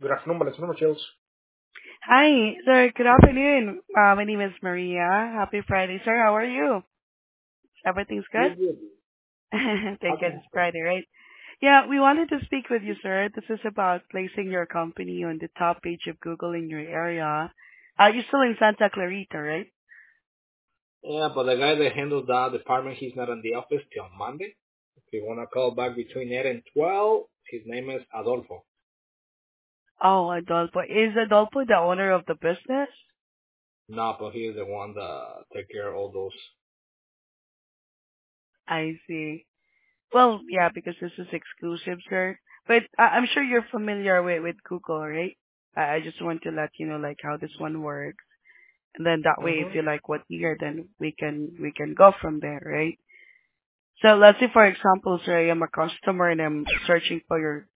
Good afternoon, Valentina Chills. Hi, sir. Good afternoon. My name is Maria. Happy Friday, sir. How are you? Everything's good? Good, good. How Thank can God I it's help you? Friday, right? Yeah, we wanted to speak with you, sir. This is about placing your company on the top page of Google in your area. You're still in Santa Clarita, right? Yeah, but the guy that handles that department, he's not in the office till Monday. If you want to call back between 8 and 12, his name is Adolfo. Oh, Adolfo. Is Adolfo the owner of the business? No, but he is the one that take care of all those. I see. Well, yeah, because this is exclusive, sir. But I'm sure you're familiar with Google, right? I just want to let you know like how this one works. And then that way, if Mm-hmm. you like what you hear, then we can go from there, right? So let's say, for example, sir, I am a customer and I'm searching for your